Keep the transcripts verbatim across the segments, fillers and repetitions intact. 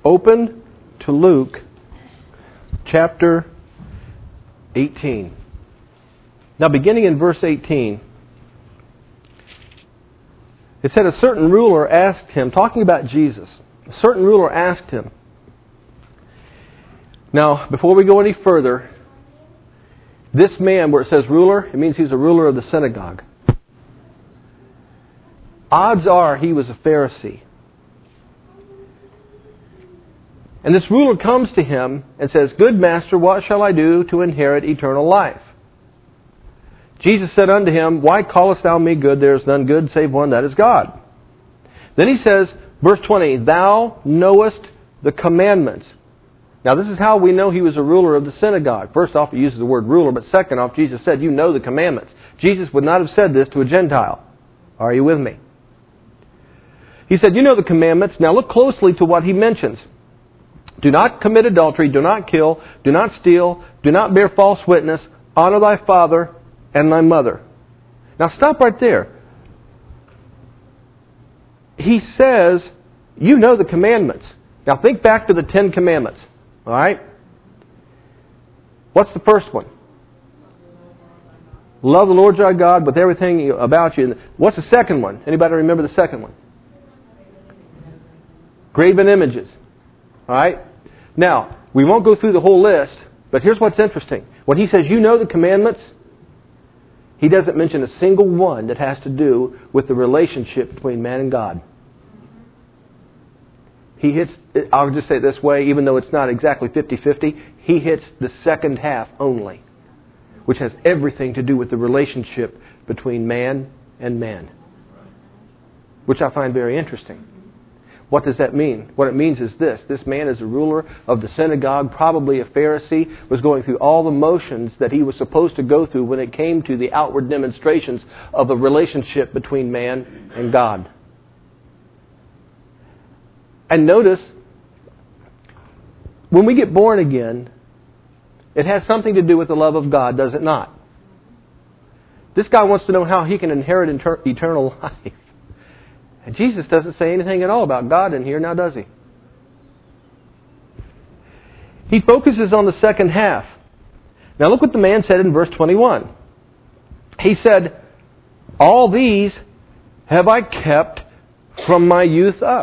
open to Luke chapter eighteen. Now, beginning in verse eighteen, it said, a certain ruler asked him, talking about Jesus, a certain ruler asked him. Now, before we go any further, this man, where it says ruler, it means he's a ruler of the synagogue. Odds are he was a Pharisee. And this ruler comes to him and says, Good master, what shall I do to inherit eternal life? Jesus said unto him, Why callest thou me good? There is none good save one, that is God. Then he says, verse twenty, Thou knowest the commandments. Now this is how we know he was a ruler of the synagogue. First off, he uses the word ruler, but second off, Jesus said, You know the commandments. Jesus would not have said this to a Gentile. Are you with me? He said, You know the commandments. Now look closely to what he mentions. Do not commit adultery, do not kill, do not steal, do not bear false witness, honor thy father and thy mother. Now stop right there. He says, you know the commandments. Now think back to the Ten Commandments. All right? What's the first one? Love the Lord your God with everything about you. What's the second one? Anybody remember the second one? Graven images. All right? Now, we won't go through the whole list, but here's what's interesting. When he says, you know the commandments, he doesn't mention a single one that has to do with the relationship between man and God. He hits, I'll just say it this way, even though it's not exactly fifty-fifty, he hits the second half only, which has everything to do with the relationship between man and man, which I find very interesting. What does that mean? What it means is this. This man is a ruler of the synagogue, probably a Pharisee, was going through all the motions that he was supposed to go through when it came to the outward demonstrations of a relationship between man and God. And notice, when we get born again, it has something to do with the love of God, does it not? This guy wants to know how he can inherit inter- eternal life. And Jesus doesn't say anything at all about God in here, now does he? He focuses on the second half. Now look what the man said in verse twenty-one. He said, All these have I kept from my youth up.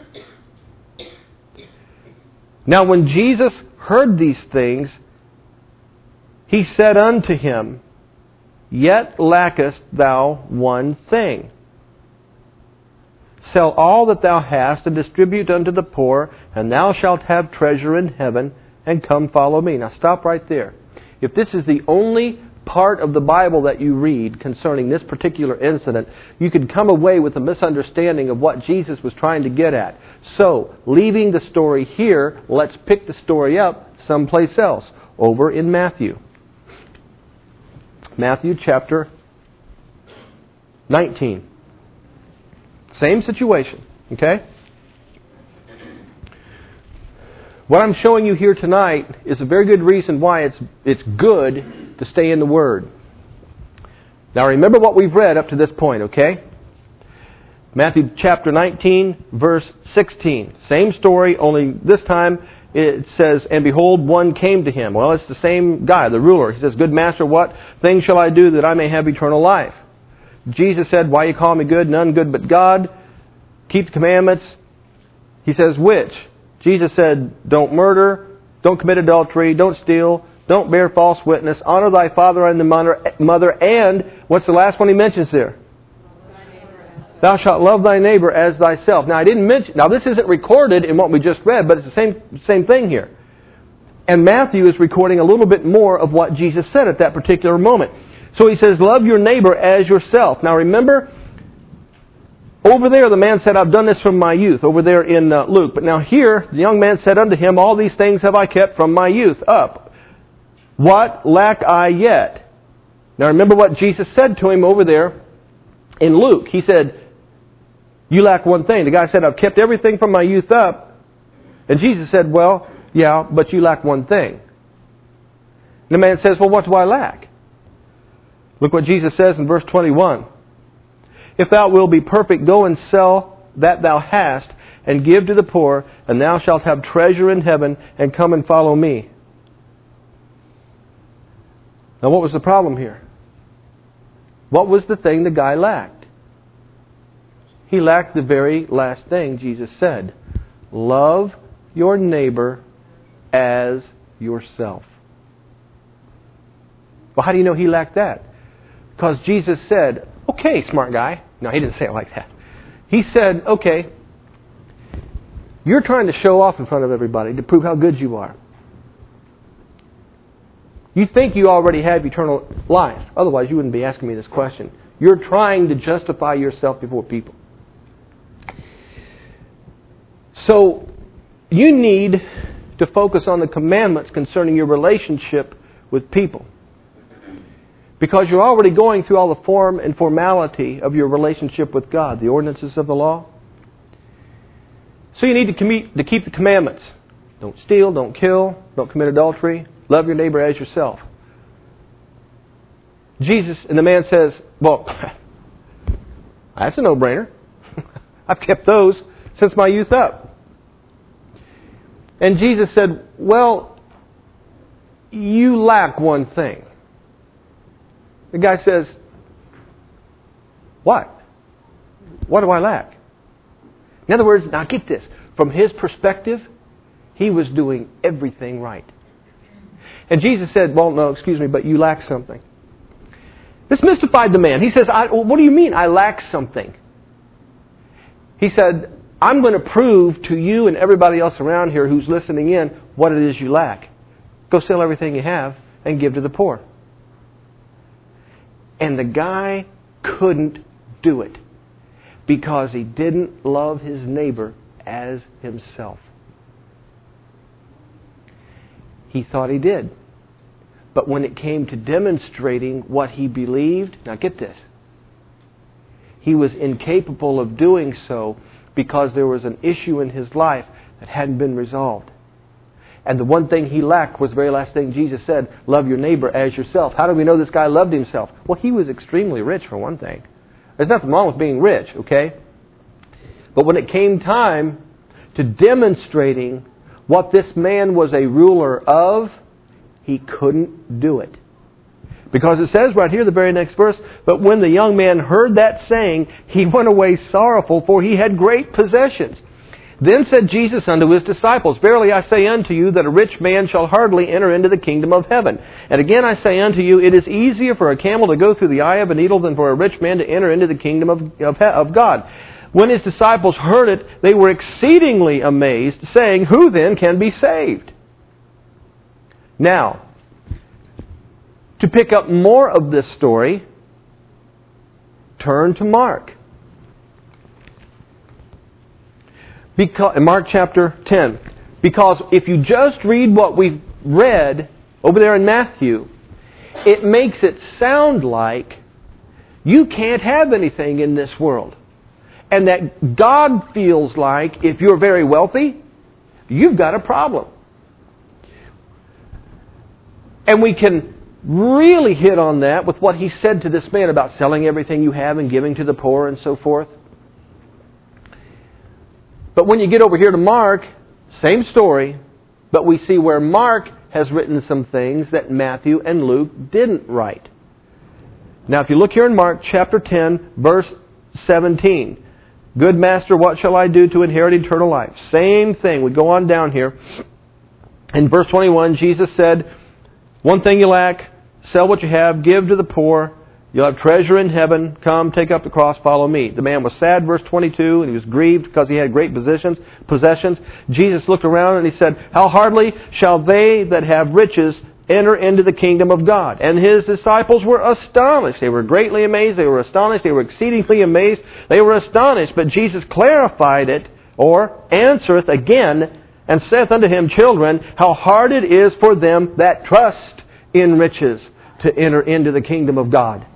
Now when Jesus heard these things, he said unto him, Yet lackest thou one thing. Sell all that thou hast and distribute unto the poor, and thou shalt have treasure in heaven, and come follow me. Now stop right there. If this is the only part of the Bible that you read concerning this particular incident, you could come away with a misunderstanding of what Jesus was trying to get at. So, leaving the story here, let's pick the story up someplace else, over in Matthew. Matthew chapter nineteen. Same situation, okay? What I'm showing you here tonight is a very good reason why it's it's good to stay in the Word. Now remember what we've read up to this point, okay? Matthew chapter nineteen, verse sixteen. Same story, only this time it says, And behold, one came to him. Well, it's the same guy, the ruler. He says, Good master, what thing shall I do that I may have eternal life? Jesus said, Why you call me good? None good but God. Keep the commandments. He says, Which? Jesus said, Don't murder, don't commit adultery, don't steal, don't bear false witness, honor thy father and the mother, and what's the last one he mentions there? Thou shalt love thy neighbor as thyself. Now I didn't mention, now this isn't recorded in what we just read, but it's the same same thing here. And Matthew is recording a little bit more of what Jesus said at that particular moment. So he says, love your neighbor as yourself. Now remember, over there the man said, I've done this from my youth, over there in uh, Luke. But now here, the young man said unto him, All these things have I kept from my youth up. What lack I yet? Now remember what Jesus said to him over there in Luke. He said, You lack one thing. The guy said, I've kept everything from my youth up. And Jesus said, Well, yeah, but you lack one thing. And the man says, Well, what do I lack? Look what Jesus says in verse twenty-one. If thou wilt be perfect, go and sell that thou hast, and give to the poor, and thou shalt have treasure in heaven, and come and follow me. Now what was the problem here? What was the thing the guy lacked? He lacked the very last thing Jesus said. Love your neighbor as yourself. Well, how do you know he lacked that? Because Jesus said, okay, smart guy. No, he didn't say it like that. He said, okay, you're trying to show off in front of everybody to prove how good you are. You think you already have eternal life. Otherwise, you wouldn't be asking me this question. You're trying to justify yourself before people. So, you need to focus on the commandments concerning your relationship with people. Because you're already going through all the form and formality of your relationship with God, the ordinances of the law. So you need to, com- to keep the commandments. Don't steal, don't kill, don't commit adultery, love your neighbor as yourself. Jesus, and the man says, well, that's a no-brainer. I've kept those since my youth up. And Jesus said, well, you lack one thing. The guy says, what? What do I lack? In other words, now get this. From his perspective, he was doing everything right. And Jesus said, well, no, excuse me, but you lack something. This mystified the man. He says, I, what do you mean I lack something? He said, I'm going to prove to you and everybody else around here who's listening in what it is you lack. Go sell everything you have and give to the poor. And the guy couldn't do it because he didn't love his neighbor as himself. He thought he did. But when it came to demonstrating what he believed, now get this, he was incapable of doing so because there was an issue in his life that hadn't been resolved. And the one thing he lacked was the very last thing Jesus said, love your neighbor as yourself. How do we know this guy loved himself? Well, he was extremely rich for one thing. There's nothing wrong with being rich, okay? But when it came time to demonstrating what this man was a ruler of, he couldn't do it. Because it says right here, the very next verse, but when the young man heard that saying, he went away sorrowful, for he had great possessions. Then said Jesus unto his disciples, verily I say unto you that a rich man shall hardly enter into the kingdom of heaven. And again I say unto you, it is easier for a camel to go through the eye of a needle than for a rich man to enter into the kingdom of, of, of God. When his disciples heard it, they were exceedingly amazed, saying, who then can be saved? Now, to pick up more of this story, turn to Mark. Because, Mark chapter ten. Because if you just read what we've read over there in Matthew, it makes it sound like you can't have anything in this world. And that God feels like if you're very wealthy, you've got a problem. And we can really hit on that with what he said to this man about selling everything you have and giving to the poor and so forth. But when you get over here to Mark, same story, but we see where Mark has written some things that Matthew and Luke didn't write. Now if you look here in Mark chapter ten, verse seventeen. Good master, what shall I do to inherit eternal life? Same thing. We go on down here. In verse twenty-one, Jesus said, one thing you lack, sell what you have, give to the poor. You'll have treasure in heaven. Come, take up the cross, follow me. The man was sad, verse twenty-two, and he was grieved because he had great possessions. possessions. Jesus looked around and he said, how hardly shall they that have riches enter into the kingdom of God? And his disciples were astonished. They were greatly amazed. They were astonished. They were exceedingly amazed. They were astonished. But Jesus clarified it, or answereth again, and saith unto him, children, how hard it is for them that trust in riches to enter into the kingdom of God.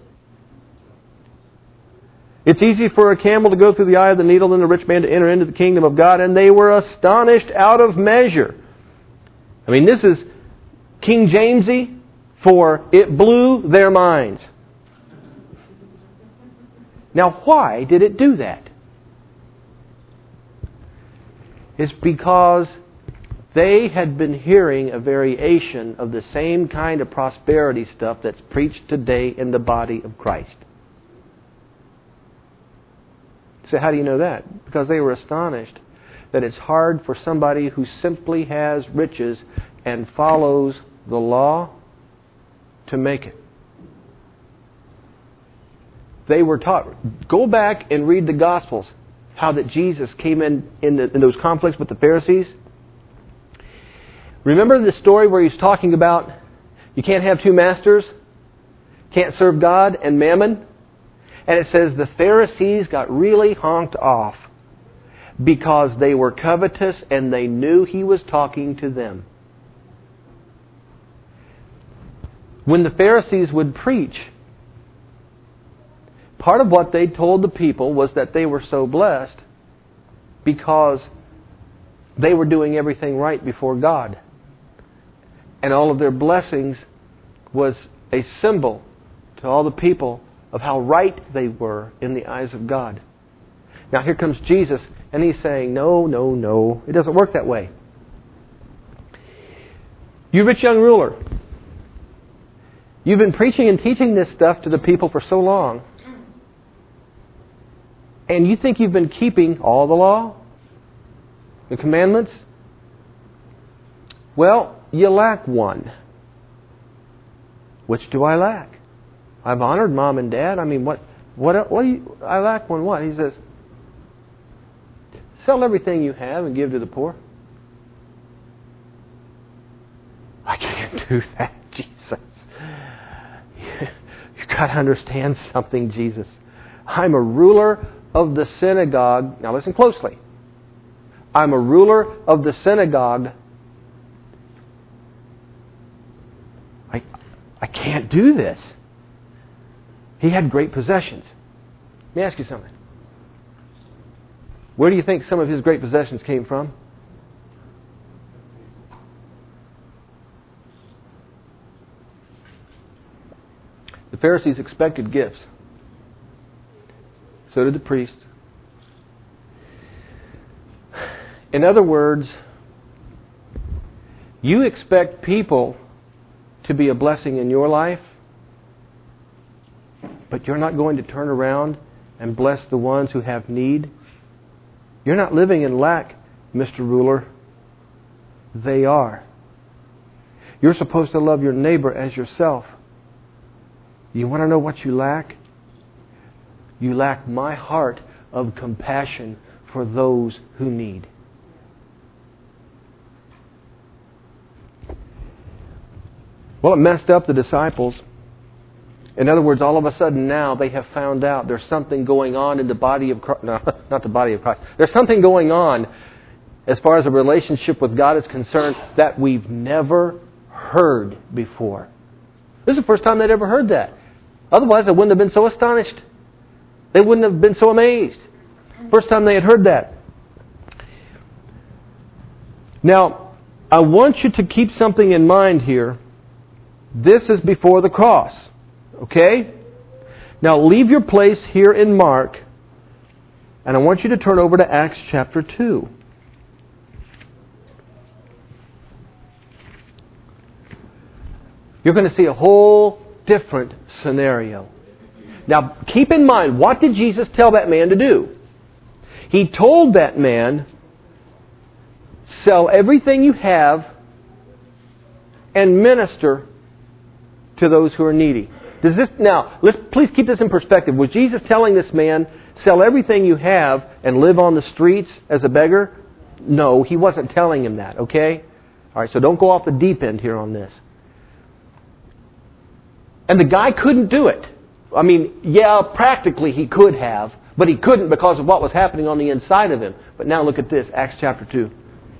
It's easy for a camel to go through the eye of the needle than a rich man to enter into the kingdom of God. And they were astonished out of measure. I mean, this is King Jamesy for it blew their minds. Now, why did it do that? It's because they had been hearing a variation of the same kind of prosperity stuff that's preached today in the body of Christ. So how do you know that? Because they were astonished that it's hard for somebody who simply has riches and follows the law to make it. They were taught, go back and read the Gospels, how that Jesus came in in, the, in those conflicts with the Pharisees. Remember the story where he's talking about you can't have two masters, can't serve God and mammon? And it says the Pharisees got really honked off because they were covetous and they knew he was talking to them. When the Pharisees would preach, part of what they told the people was that they were so blessed because they were doing everything right before God. And all of their blessings was a symbol to all the people of how right they were in the eyes of God. Now here comes Jesus, and He's saying, no, no, no, it doesn't work that way. You rich young ruler, you've been preaching and teaching this stuff to the people for so long, and you think you've been keeping all the law, the commandments? Well, you lack one. Which do I lack? I've honored mom and dad. I mean, what? What? What do you? I lack one. What? He says, sell everything you have and give to the poor. I can't do that, Jesus. You've got to understand something, Jesus. I'm a ruler of the synagogue. Now listen closely. I'm a ruler of the synagogue. I, I can't do this. He had great possessions. Let me ask you something. Where do you think some of his great possessions came from? The Pharisees expected gifts. So did the priests. In other words, you expect people to be a blessing in your life, but you're not going to turn around and bless the ones who have need. You're not living in lack, Mister Ruler. They are. You're supposed to love your neighbor as yourself. You want to know what you lack? You lack my heart of compassion for those who need. Well, it messed up the disciples. In other words, all of a sudden now they have found out there's something going on in the body of Christ. No, not the body of Christ. There's something going on as far as a relationship with God is concerned that we've never heard before. This is the first time they'd ever heard that. Otherwise, they wouldn't have been so astonished. They wouldn't have been so amazed. First time they had heard that. Now, I want you to keep something in mind here. This is before the cross. Okay? Now leave your place here in Mark, and I want you to turn over to Acts chapter two. You're going to see a whole different scenario. Now keep in mind, what did Jesus tell that man to do? He told that man, sell everything you have and minister to those who are needy. Does this now? Let's please keep this in perspective. Was Jesus telling this man, "Sell everything you have and live on the streets as a beggar"? No, he wasn't telling him that. Okay, all right. So don't go off the deep end here on this. And the guy couldn't do it. I mean, yeah, practically he could have, but he couldn't because of what was happening on the inside of him. But now look at this, Acts chapter two.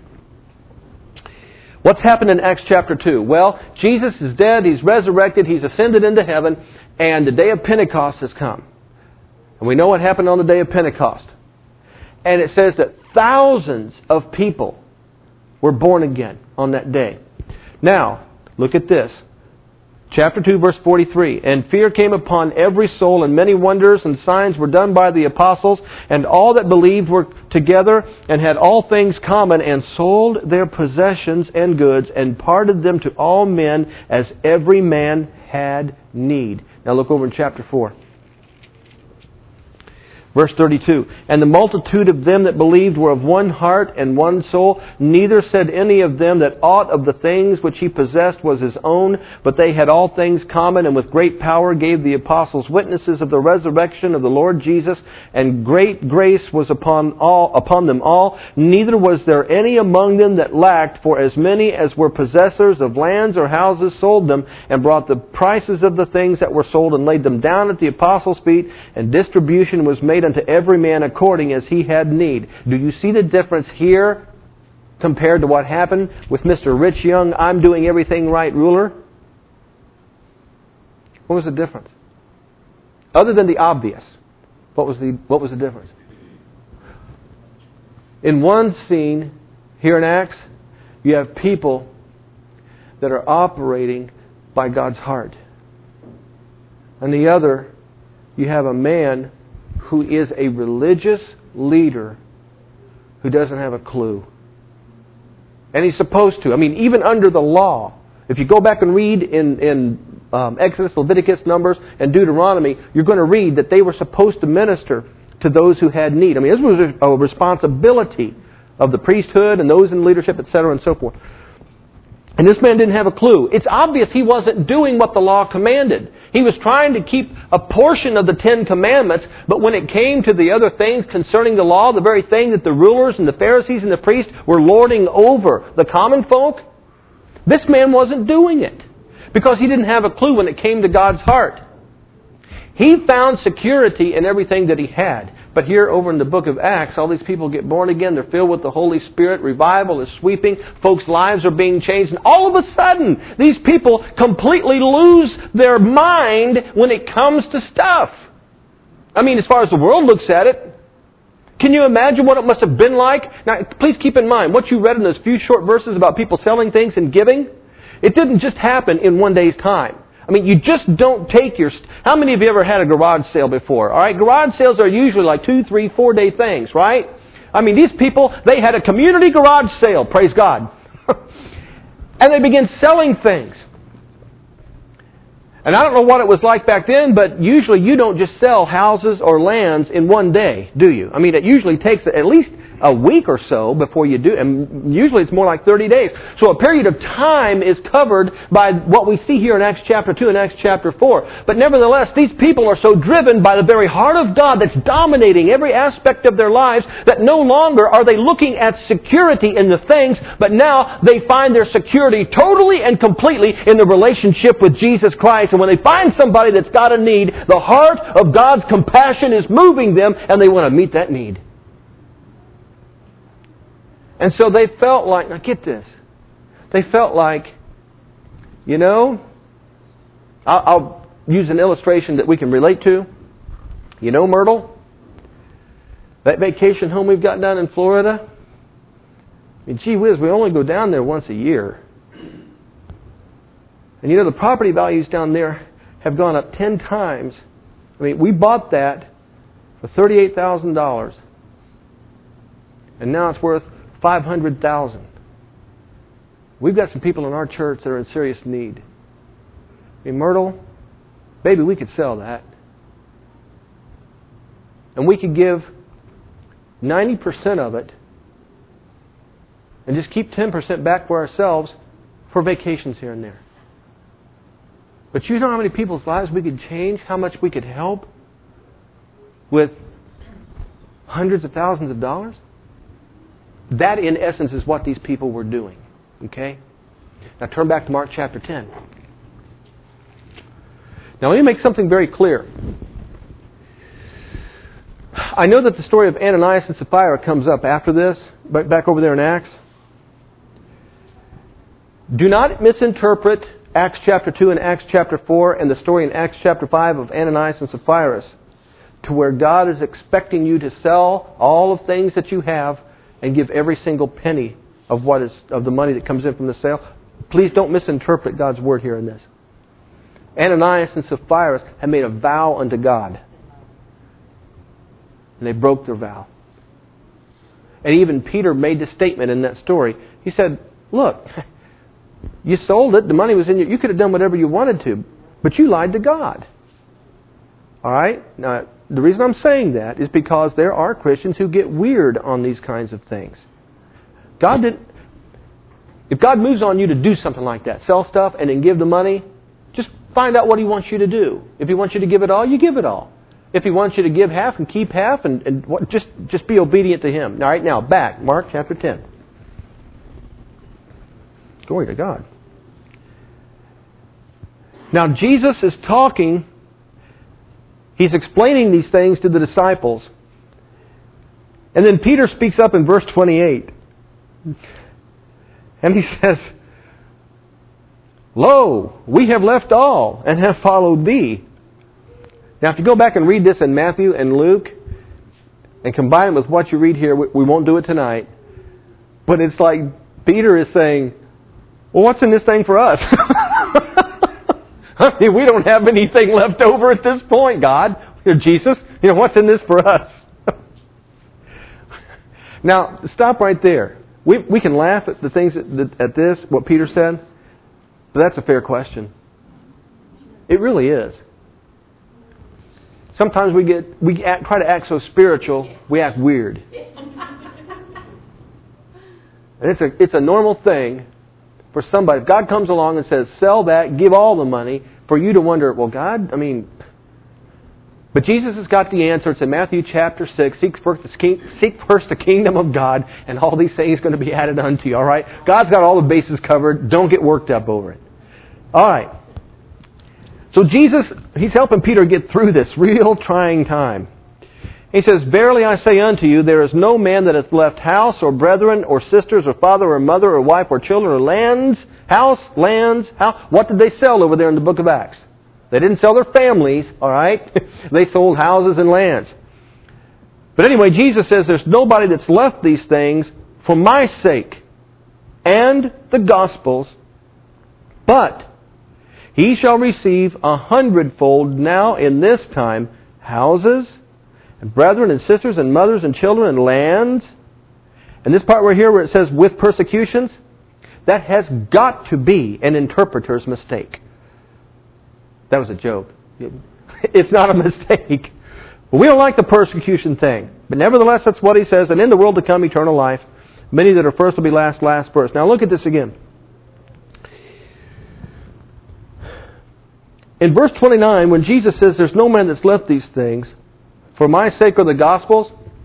What's happened in Acts chapter two? Well, Jesus is dead, He's resurrected, He's ascended into heaven, and the day of Pentecost has come. And we know what happened on the day of Pentecost. And it says that thousands of people were born again on that day. Now, look at this. Chapter two, verse forty-three. And fear came upon every soul, and many wonders and signs were done by the apostles, and all that believed were together and had all things common, and sold their possessions and goods, and parted them to all men as every man had need. Now look over in chapter four. Verse thirty-two, and the multitude of them that believed were of one heart and one soul. Neither said any of them that aught of the things which he possessed was his own, but they had all things common, and with great power gave the apostles witnesses of the resurrection of the Lord Jesus, and great grace was upon all upon them all. Neither was there any among them that lacked, for as many as were possessors of lands or houses sold them, and brought the prices of the things that were sold, and laid them down at the apostles' feet, and distribution was made unto every man according as he had need. Do you see the difference here compared to what happened with Mister Rich Young, I'm doing everything right ruler? What was the difference? Other than the obvious, what was the what was the difference? In one scene here in Acts, you have people that are operating by God's heart. And the other, you have a man who is a religious leader who doesn't have a clue. And he's supposed to. I mean, even under the law, if you go back and read in, in um, Exodus, Leviticus, Numbers, and Deuteronomy, you're going to read that they were supposed to minister to those who had need. I mean, this was a responsibility of the priesthood and those in leadership, et cetera, and so forth. And this man didn't have a clue. It's obvious he wasn't doing what the law commanded. He was trying to keep a portion of the Ten Commandments, but when it came to the other things concerning the law, the very thing that the rulers and the Pharisees and the priests were lording over the common folk, this man wasn't doing it because he didn't have a clue when it came to God's heart. He found security in everything that he had. But here over in the book of Acts, all these people get born again. They're filled with the Holy Spirit. Revival is sweeping. Folks' lives are being changed. And all of a sudden, these people completely lose their mind when it comes to stuff. I mean, as far as the world looks at it, can you imagine what it must have been like? Now, please keep in mind, what you read in those few short verses about people selling things and giving, it didn't just happen in one day's time. I mean, you just don't take your... How many of you ever had a garage sale before? All right, garage sales are usually like two, three, four day things, right? I mean, these people, they had a community garage sale, praise God. And they began selling things. And I don't know what it was like back then, but usually you don't just sell houses or lands in one day, do you? I mean, it usually takes at least a week or so before you do, and usually it's more like thirty days. So a period of time is covered by what we see here in Acts chapter two and Acts chapter four. But nevertheless, these people are so driven by the very heart of God that's dominating every aspect of their lives that no longer are they looking at security in the things, but now they find their security totally and completely in the relationship with Jesus Christ. And when they find somebody that's got a need, the heart of God's compassion is moving them, and they want to meet that need. And so they felt like, now get this, they felt like, you know, I'll, I'll use an illustration that we can relate to. You know, Myrtle, that vacation home we've got down in Florida, I mean, gee whiz, we only go down there once a year. And you know, the property values down there have gone up ten times. I mean, we bought that for thirty-eight thousand dollars. And now it's worth five hundred thousand dollars. We've got some people in our church that are in serious need. In Myrtle, baby, we could sell that. And we could give ninety percent of it and just keep ten percent back for ourselves for vacations here and there. But you know how many people's lives we could change? How much we could help with hundreds of thousands of dollars? That, in essence, is what these people were doing. Okay? Now turn back to Mark chapter ten. Now let me make something very clear. I know that the story of Ananias and Sapphira comes up after this, back over there in Acts. Do not misinterpret Acts chapter two and Acts chapter four and the story in Acts chapter five of Ananias and Sapphira to where God is expecting you to sell all of things that you have and give every single penny of what is of the money that comes in from the sale. Please don't misinterpret God's word here in this. Ananias and Sapphira had made a vow unto God. And they broke their vow. And even Peter made the statement in that story. He said, look, you sold it, the money was in you, you could have done whatever you wanted to, but you lied to God. All right? Now, the reason I'm saying that is because there are Christians who get weird on these kinds of things. God didn't... If God moves on you to do something like that, sell stuff and then give the money, just find out what He wants you to do. If He wants you to give it all, you give it all. If He wants you to give half and keep half, and, and what, just, just be obedient to Him. All right, now, back. Mark chapter ten. Glory to God. Now, Jesus is talking... He's explaining these things to the disciples. And then Peter speaks up in verse twenty-eight. And he says, Lo, we have left all and have followed Thee. Now, if you go back and read this in Matthew and Luke and combine it with what you read here, we won't do it tonight. But it's like Peter is saying, well, what's in this thing for us? I mean, we don't have anything left over at this point, God. You know, Jesus, you know, what's in this for us? Now, stop right there. We we can laugh at the things that, at this, what Peter said, but that's a fair question. It really is. Sometimes we get we act, try to act so spiritual, we act weird. And it's a it's a normal thing for somebody. If God comes along and says, sell that, give all the money, for you to wonder, well, God, I mean... But Jesus has got the answer. It's in Matthew chapter six. Seek first, the, seek first the kingdom of God, and all these things are going to be added unto you. All right? God's got all the bases covered. Don't get worked up over it. All right. So Jesus, He's helping Peter get through this real trying time. He says, Verily I say unto you, there is no man that hath left house, or brethren, or sisters, or father, or mother, or wife, or children, or lands, house, lands, house. What did they sell over there in the book of Acts? They didn't sell their families, all right? They sold houses and lands. But anyway, Jesus says there's nobody that's left these things for my sake and the gospel's, but he shall receive a hundredfold now in this time houses, and brethren and sisters and mothers and children and lands. And this part right here where it says with persecutions, that has got to be an interpreter's mistake. That was a joke. It's not a mistake. But we don't like the persecution thing. But nevertheless, that's what he says. And in the world to come, eternal life. Many that are first will be last, last first. Now look at this again. In verse twenty-nine, when Jesus says, there's no man that's left these things, for my sake or the gospel's,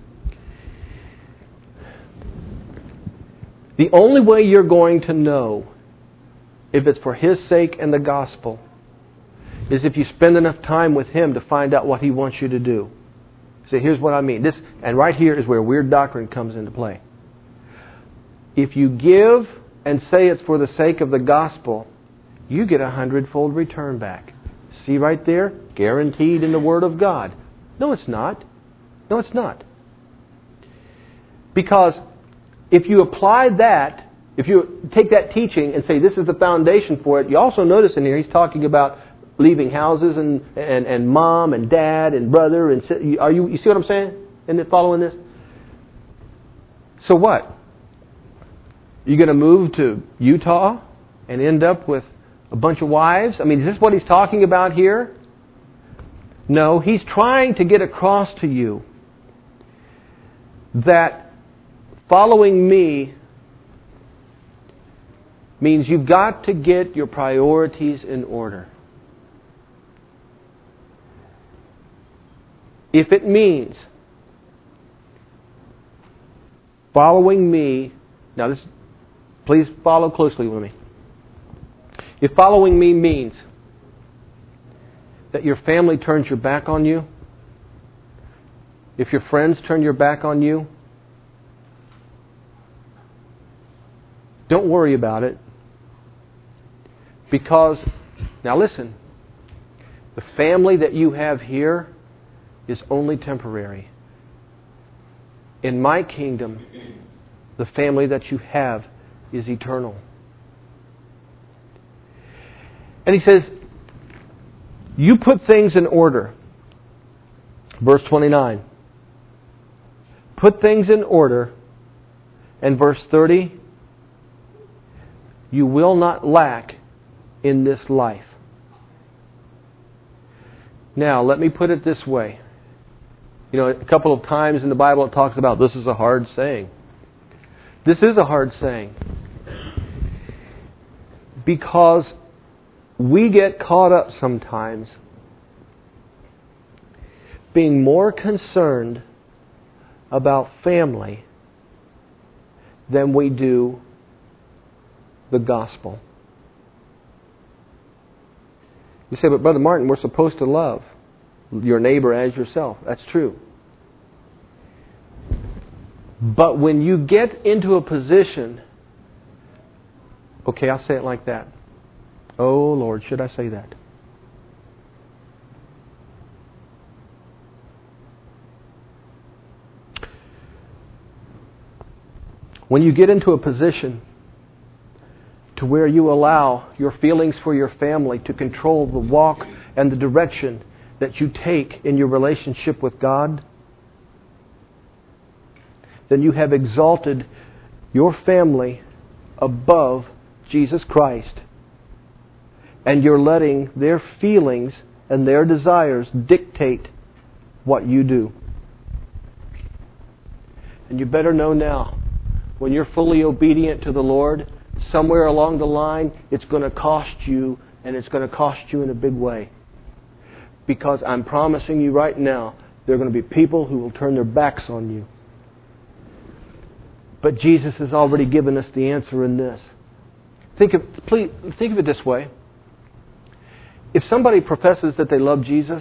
the only way you're going to know if it's for His sake and the gospel is if you spend enough time with Him to find out what He wants you to do. See, here's what I mean. This, and right here is where weird doctrine comes into play. If you give and say it's for the sake of the gospel, you get a hundredfold return back. See right there? Guaranteed in the Word of God. No, it's not. No, it's not. Because if you apply that, if you take that teaching and say this is the foundation for it, you also notice in here He's talking about leaving houses and, and, and mom and dad and brother and are you you see what I'm saying? And following this? So what? You going to move to Utah and end up with a bunch of wives? I mean, is this what He's talking about here? No, He's trying to get across to you that following me means you've got to get your priorities in order. If it means following me, now this, please follow closely with me. If following me means that your family turns your back on you, if your friends turn your back on you, don't worry about it. Because, now listen, the family that you have here is only temporary. In my kingdom, the family that you have is eternal. And he says, You put things in order. Verse twenty-nine. Put things in order. And verse thirty. You will not lack in this life. Now, let me put it this way. You know, a couple of times in the Bible it talks about this is a hard saying. This is a hard saying. Because we get caught up sometimes being more concerned about family than we do the gospel. You say, but Brother Martin, we're supposed to love your neighbor as yourself. That's true. But when you get into a position, okay, I'll say it like that. Oh Lord, should I say that? When you get into a position to where you allow your feelings for your family to control the walk and the direction that you take in your relationship with God, then you have exalted your family above Jesus Christ. And you're letting their feelings and their desires dictate what you do. And you better know now, when you're fully obedient to the Lord, somewhere along the line, it's going to cost you, and it's going to cost you in a big way. Because I'm promising you right now, there are going to be people who will turn their backs on you. But Jesus has already given us the answer in this. Think of, please, think of it this way. If somebody professes that they love Jesus,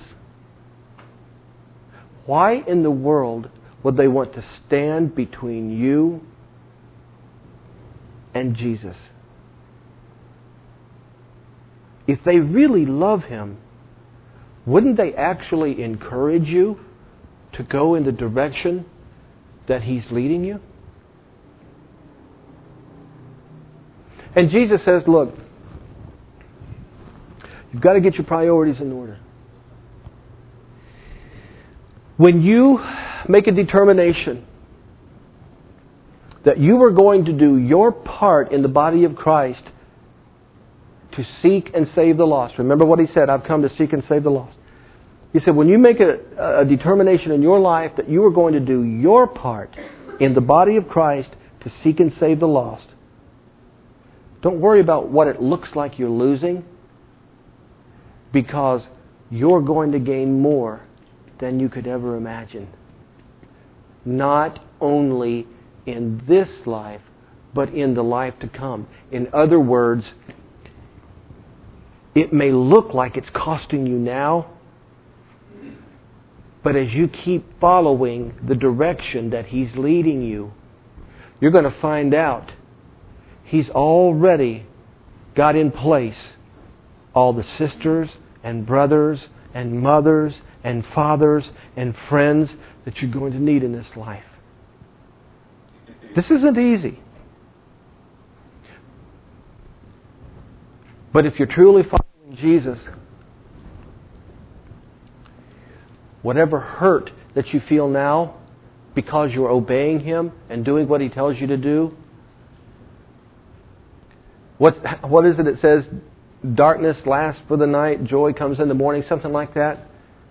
why in the world would they want to stand between you and Jesus? If they really love Him, wouldn't they actually encourage you to go in the direction that He's leading you? And Jesus says, look, you've got to get your priorities in order. When you make a determination that you are going to do your part in the body of Christ to seek and save the lost. Remember what He said, I've come to seek and save the lost. He said, when you make a, a determination in your life that you are going to do your part in the body of Christ to seek and save the lost, don't worry about what it looks like you're losing, because you're going to gain more than you could ever imagine. Not only in this life, but in the life to come. In other words, it may look like it's costing you now, but as you keep following the direction that He's leading you, you're going to find out He's already got in place all the sisters and brothers and mothers and fathers and friends that you're going to need in this life. This isn't easy. But if you're truly following Jesus, whatever hurt that you feel now because you're obeying Him and doing what He tells you to do, what, what is it that says, darkness lasts for the night, joy comes in the morning, something like that?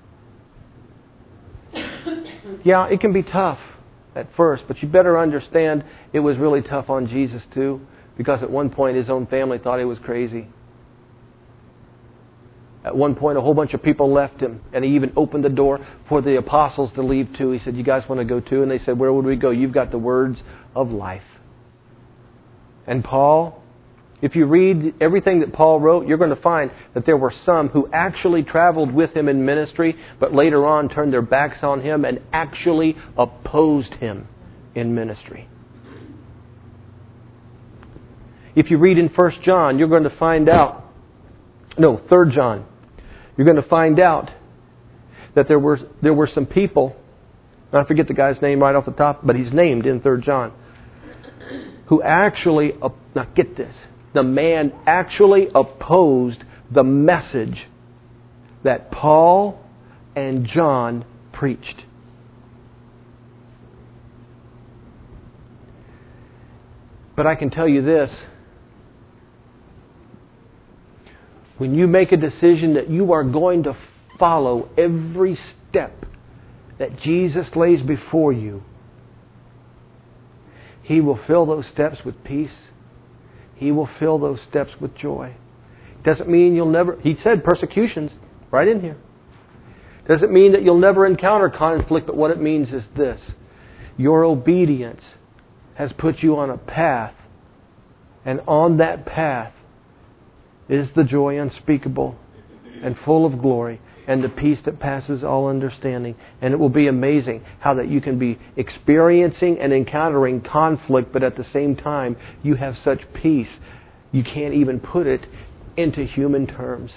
Yeah, it can be tough at first, but you better understand it was really tough on Jesus too, because at one point His own family thought He was crazy. At one point a whole bunch of people left Him, and He even opened the door for the apostles to leave too. He said, you guys want to go too? And they said, where would we go? You've got the words of life. And Paul, if you read everything that Paul wrote, you're going to find that there were some who actually traveled with him in ministry, but later on turned their backs on him and actually opposed him in ministry. If you read in First John, you're going to find out, no, Third John, you're going to find out that there were there were some people, I forget the guy's name right off the top, but he's named in Third John, who actually, now get this, the man actually opposed the message that Paul and John preached. But I can tell you this. When you make a decision that you are going to follow every step that Jesus lays before you, He will fill those steps with peace. He will fill those steps with joy. Doesn't mean you'll never... He said persecutions right in here. Doesn't mean that you'll never encounter conflict, but what it means is this. Your obedience has put you on a path, and on that path is the joy unspeakable and full of glory and the peace that passes all understanding. And it will be amazing how that you can be experiencing and encountering conflict, but at the same time you have such peace you can't even put it into human terms.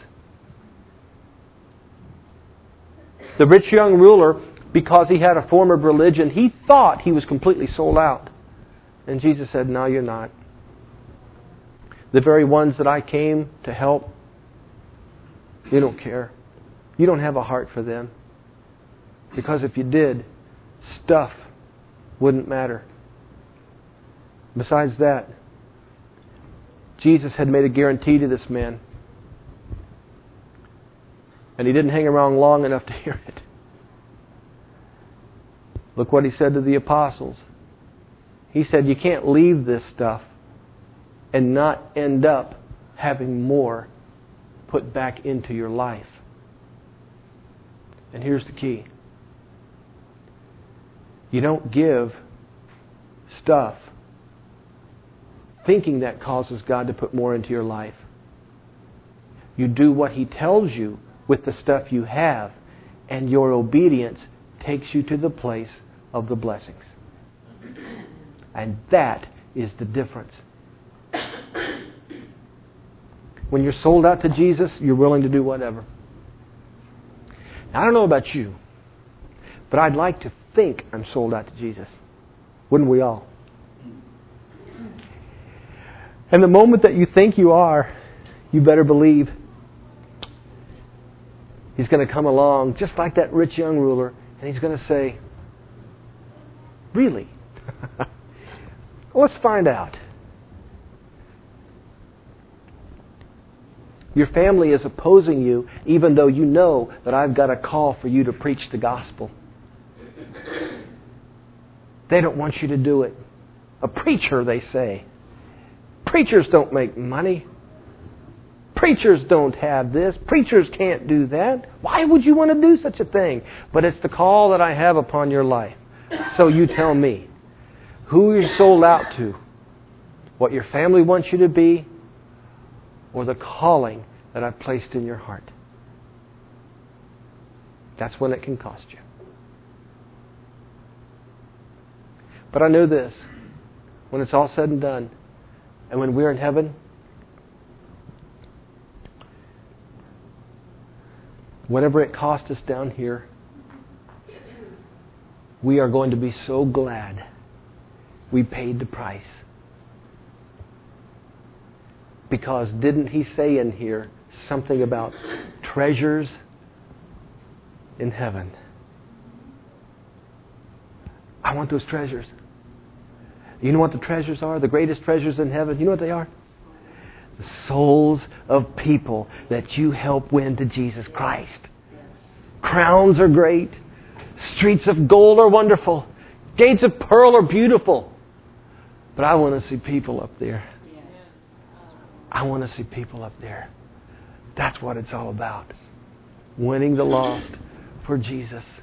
The rich young ruler, because he had a form of religion, he thought he was completely sold out. And Jesus said, no, you're not. The very ones that I came to help, you don't care. You don't have a heart for them. Because if you did, stuff wouldn't matter. Besides that, Jesus had made a guarantee to this man. And he didn't hang around long enough to hear it. Look what he said to the apostles. He said, you can't leave this stuff and not end up having more put back into your life. And here's the key. You don't give stuff thinking that causes God to put more into your life. You do what He tells you with the stuff you have, and your obedience takes you to the place of the blessings. And that is the difference. When you're sold out to Jesus, you're willing to do whatever. Now, I don't know about you, but I'd like to think I'm sold out to Jesus. Wouldn't we all? And the moment that you think you are, you better believe He's going to come along just like that rich young ruler, and He's going to say, really? Let's find out. Your family is opposing you even though you know that I've got a call for you to preach the gospel. They don't want you to do it. A preacher, they say. Preachers don't make money. Preachers don't have this. Preachers can't do that. Why would you want to do such a thing? But it's the call that I have upon your life. So you tell me, who you're sold out to, what your family wants you to be, or the calling that I've placed in your heart. That's when it can cost you. But I know this, when it's all said and done, and when we're in heaven, whatever it cost us down here, we are going to be so glad we paid the price. Because didn't He say in here something about treasures in heaven? I want those treasures. You know what the treasures are? The greatest treasures in heaven? You know what they are? The souls of people that you help win to Jesus Christ. Crowns are great. Streets of gold are wonderful. Gates of pearl are beautiful. But I want to see people up there. I want to see people up there. That's what it's all about. Winning the lost for Jesus.